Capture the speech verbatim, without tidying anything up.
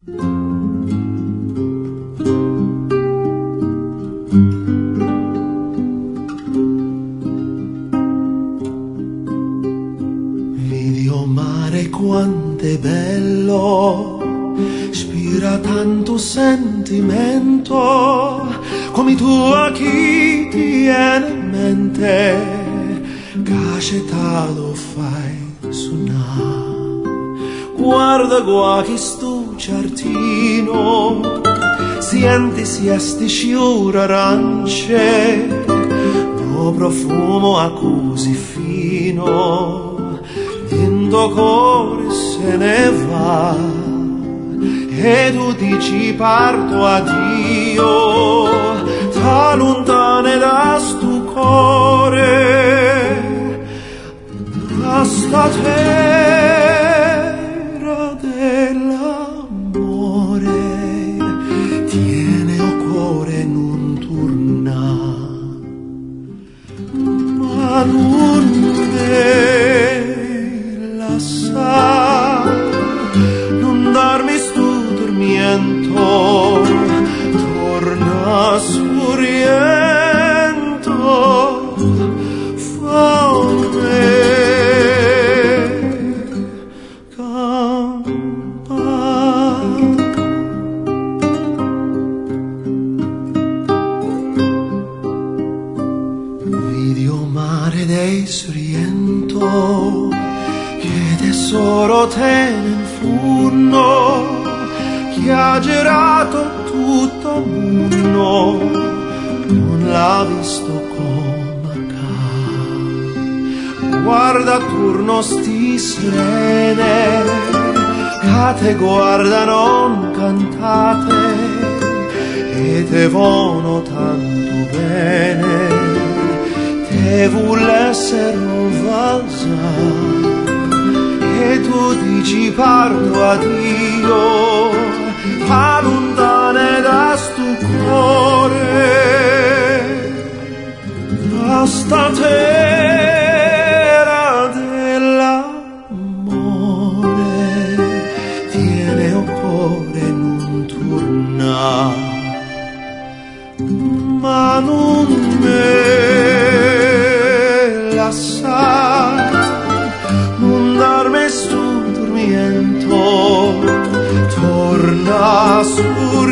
Vedi, oh mare, quant'è bello, ispira tanto sentimento, come tu a chi ti viene in mente, che lo fai suonare. Guarda qua che sto giardino, senti sti sciure arance, lo profumo a così fino, in tuo cuore se ne va, e tu dici parto addio, t'allontane da sto cuore, da sta terra dell'amore, tiene o cuore non torna, ma non me lascia, non darmi sto dormiento, torna sorriento, fammi dei sorriento, che tesoro te nel funno, che ha girato tutto il mondo, non l'ha visto come ca. Guarda attorno sti sirene, che te guardano cantate, e te vogliono tanto bene, e volessero valsare, e tu dici parto addio, allontane da sto cuore, da sta terra dell'amore, tiene o cuore non torna, ma non me non darmi sto dormiento, torna su